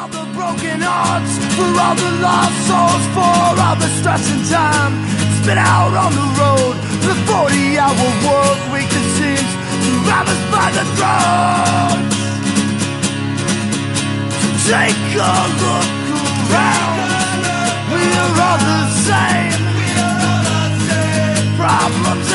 all the broken hearts, for all the lost souls, for all the stress and time spent out on the road. The 40-hour work week that seems to have us by the throat. So take a look around. We are all the same. Problems